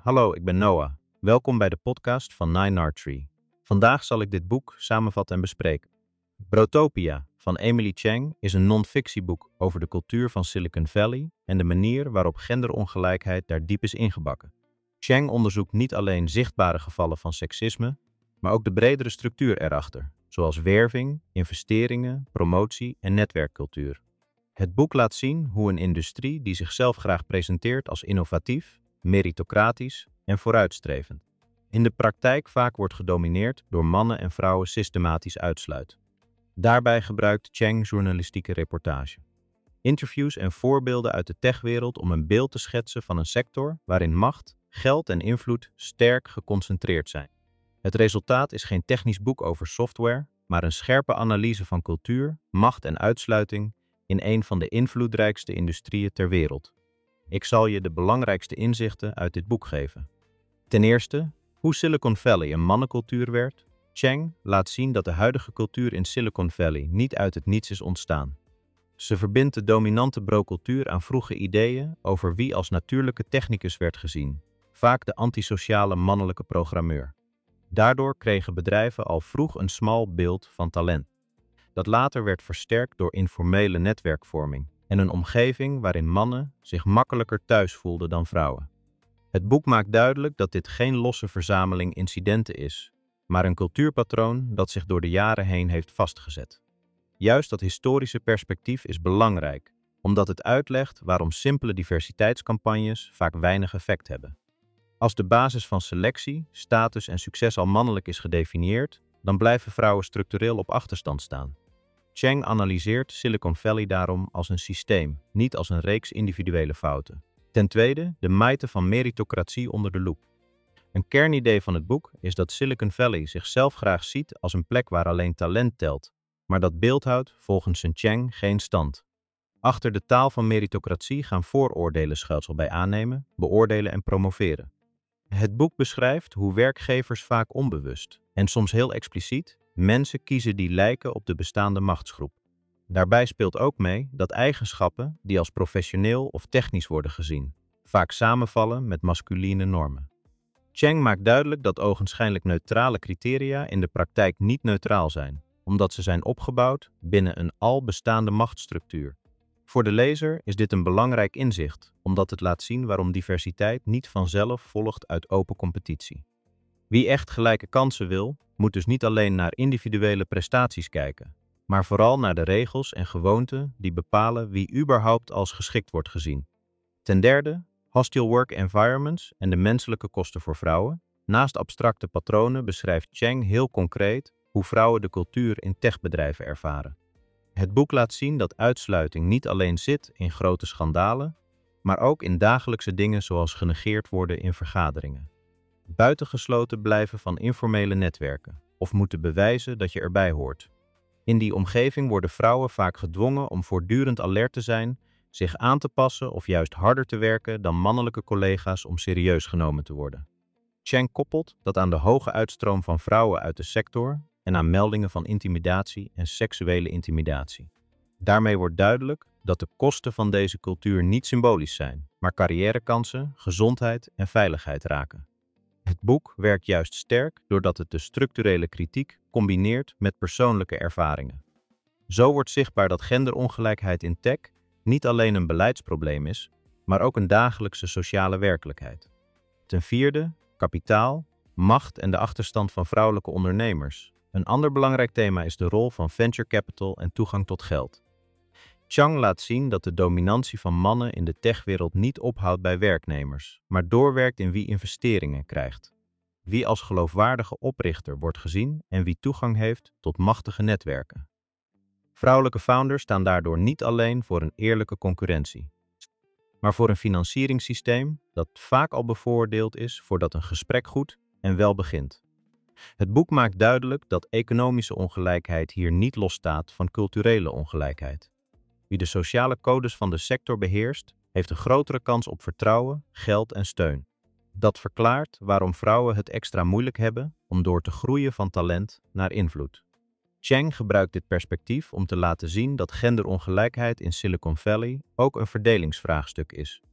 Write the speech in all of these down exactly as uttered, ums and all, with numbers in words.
Hallo, ik ben Noah. Welkom bij de podcast van Nine Art Tree. Vandaag zal ik dit boek samenvatten en bespreken. Brotopia van Emily Chang is een non-fictieboek over de cultuur van Silicon Valley en de manier waarop genderongelijkheid daar diep is ingebakken. Chang onderzoekt niet alleen zichtbare gevallen van seksisme, maar ook de bredere structuur erachter, zoals werving, investeringen, promotie en netwerkcultuur. Het boek laat zien hoe een industrie die zichzelf graag presenteert als innovatief, meritocratisch en vooruitstrevend, in de praktijk vaak wordt gedomineerd door mannen en vrouwen systematisch uitsluit. Daarbij gebruikt Chang journalistieke reportage, interviews en voorbeelden uit de techwereld om een beeld te schetsen van een sector waarin macht, geld en invloed sterk geconcentreerd zijn. Het resultaat is geen technisch boek over software, maar een scherpe analyse van cultuur, macht en uitsluiting in een van de invloedrijkste industrieën ter wereld. Ik zal je de belangrijkste inzichten uit dit boek geven. Ten eerste, hoe Silicon Valley een mannencultuur werd. Chang laat zien dat de huidige cultuur in Silicon Valley niet uit het niets is ontstaan. Ze verbindt de dominante bro-cultuur aan vroege ideeën over wie als natuurlijke technicus werd gezien, vaak de antisociale mannelijke programmeur. Daardoor kregen bedrijven al vroeg een smal beeld van talent, dat later werd versterkt door informele netwerkvorming en een omgeving waarin mannen zich makkelijker thuis voelden dan vrouwen. Het boek maakt duidelijk dat dit geen losse verzameling incidenten is, maar een cultuurpatroon dat zich door de jaren heen heeft vastgezet. Juist dat historische perspectief is belangrijk, omdat het uitlegt waarom simpele diversiteitscampagnes vaak weinig effect hebben. Als de basis van selectie, status en succes al mannelijk is gedefinieerd, dan blijven vrouwen structureel op achterstand staan. Chang analyseert Silicon Valley daarom als een systeem, niet als een reeks individuele fouten. Ten tweede, de mythe van meritocratie onder de loep. Een kernidee van het boek is dat Silicon Valley zichzelf graag ziet als een plek waar alleen talent telt, maar dat beeld houdt volgens Chang geen stand. Achter de taal van meritocratie gaan vooroordelen schuilsel bij aannemen, beoordelen en promoveren. Het boek beschrijft hoe werkgevers vaak onbewust, en soms heel expliciet, mensen kiezen die lijken op de bestaande machtsgroep. Daarbij speelt ook mee dat eigenschappen die als professioneel of technisch worden gezien, vaak samenvallen met masculine normen. Chang maakt duidelijk dat ogenschijnlijk neutrale criteria in de praktijk niet neutraal zijn, omdat ze zijn opgebouwd binnen een al bestaande machtsstructuur. Voor de lezer is dit een belangrijk inzicht, omdat het laat zien waarom diversiteit niet vanzelf volgt uit open competitie. Wie echt gelijke kansen wil, moet dus niet alleen naar individuele prestaties kijken, maar vooral naar de regels en gewoonten die bepalen wie überhaupt als geschikt wordt gezien. Ten derde, hostile work environments en de menselijke kosten voor vrouwen. Naast abstracte patronen beschrijft Chang heel concreet hoe vrouwen de cultuur in techbedrijven ervaren. Het boek laat zien dat uitsluiting niet alleen zit in grote schandalen, maar ook in dagelijkse dingen zoals genegeerd worden in vergaderingen, buitengesloten blijven van informele netwerken of moeten bewijzen dat je erbij hoort. In die omgeving worden vrouwen vaak gedwongen om voortdurend alert te zijn, zich aan te passen of juist harder te werken dan mannelijke collega's om serieus genomen te worden. Chang koppelt dat aan de hoge uitstroom van vrouwen uit de sector en aan meldingen van intimidatie en seksuele intimidatie. Daarmee wordt duidelijk dat de kosten van deze cultuur niet symbolisch zijn, maar carrièrekansen, gezondheid en veiligheid raken. Het boek werkt juist sterk doordat het de structurele kritiek combineert met persoonlijke ervaringen. Zo wordt zichtbaar dat genderongelijkheid in tech niet alleen een beleidsprobleem is, maar ook een dagelijkse sociale werkelijkheid. Ten vierde, kapitaal, macht en de achterstand van vrouwelijke ondernemers. Een ander belangrijk thema is de rol van venture capital en toegang tot geld. Chang laat zien dat de dominantie van mannen in de techwereld niet ophoudt bij werknemers, maar doorwerkt in wie investeringen krijgt, wie als geloofwaardige oprichter wordt gezien en wie toegang heeft tot machtige netwerken. Vrouwelijke founders staan daardoor niet alleen voor een eerlijke concurrentie, maar voor een financieringssysteem dat vaak al bevoordeeld is voordat een gesprek goed en wel begint. Het boek maakt duidelijk dat economische ongelijkheid hier niet losstaat van culturele ongelijkheid. Wie de sociale codes van de sector beheerst, heeft een grotere kans op vertrouwen, geld en steun. Dat verklaart waarom vrouwen het extra moeilijk hebben om door te groeien van talent naar invloed. Chang gebruikt dit perspectief om te laten zien dat genderongelijkheid in Silicon Valley ook een verdelingsvraagstuk is.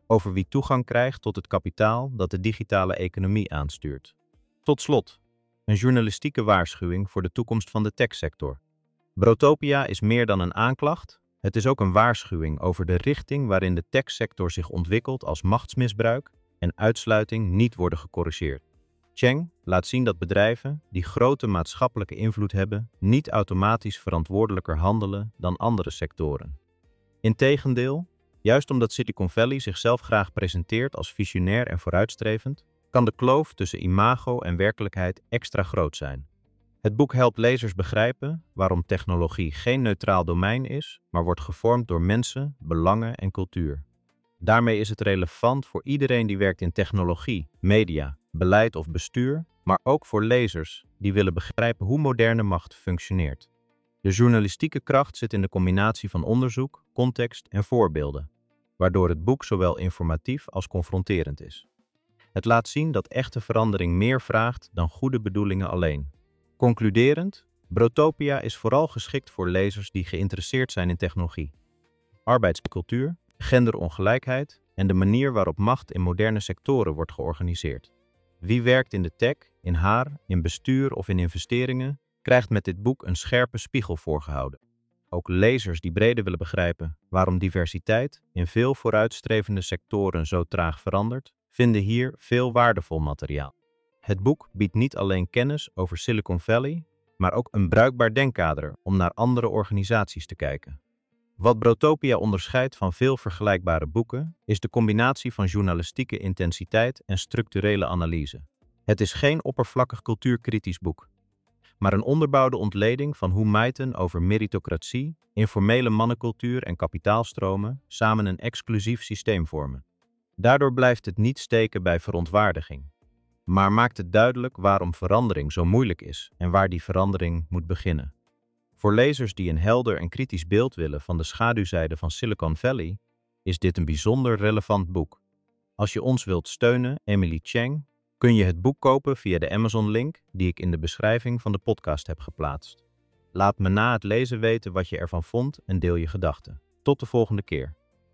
over wie toegang krijgt tot het kapitaal dat de digitale economie aanstuurt. Tot slot, een journalistieke waarschuwing voor de toekomst van de techsector. Brotopia is meer dan een aanklacht, het is ook een waarschuwing over de richting waarin de techsector zich ontwikkelt als machtsmisbruik en uitsluiting niet worden gecorrigeerd. Cheng laat zien dat bedrijven die grote maatschappelijke invloed hebben, niet automatisch verantwoordelijker handelen dan andere sectoren. Integendeel, juist omdat Silicon Valley zichzelf graag presenteert als visionair en vooruitstrevend, kan de kloof tussen imago en werkelijkheid extra groot zijn. Het boek helpt lezers begrijpen waarom technologie geen neutraal domein is, maar wordt gevormd door mensen, belangen en cultuur. Daarmee is het relevant voor iedereen die werkt in technologie, media, beleid of bestuur, maar ook voor lezers die willen begrijpen hoe moderne macht functioneert. De journalistieke kracht zit in de combinatie van onderzoek, context en voorbeelden, waardoor het boek zowel informatief als confronterend is. Het laat zien dat echte verandering meer vraagt dan goede bedoelingen alleen. Concluderend, Brotopia is vooral geschikt voor lezers die geïnteresseerd zijn in technologie, arbeidscultuur, genderongelijkheid en de manier waarop macht in moderne sectoren wordt georganiseerd. Wie werkt in de tech, in haar, in bestuur of in investeringen, krijgt met dit boek een scherpe spiegel voorgehouden. Ook lezers die breder willen begrijpen waarom diversiteit in veel vooruitstrevende sectoren zo traag verandert, vinden hier veel waardevol materiaal. Het boek biedt niet alleen kennis over Silicon Valley, maar ook een bruikbaar denkkader om naar andere organisaties te kijken. Wat Brotopia onderscheidt van veel vergelijkbare boeken, is de combinatie van journalistieke intensiteit en structurele analyse. Het is geen oppervlakkig cultuurkritisch boek, maar een onderbouwde ontleding van hoe mythen over meritocratie, informele mannencultuur en kapitaalstromen samen een exclusief systeem vormen. Daardoor blijft het niet steken bij verontwaardiging, maar maakt het duidelijk waarom verandering zo moeilijk is en waar die verandering moet beginnen. Voor lezers die een helder en kritisch beeld willen van de schaduwzijde van Silicon Valley, is dit een bijzonder relevant boek. Als je ons wilt steunen, Emily Cheng, kun je het boek kopen via de Amazon-link die ik in de beschrijving van de podcast heb geplaatst. Laat me na het lezen weten wat je ervan vond en deel je gedachten. Tot de volgende keer.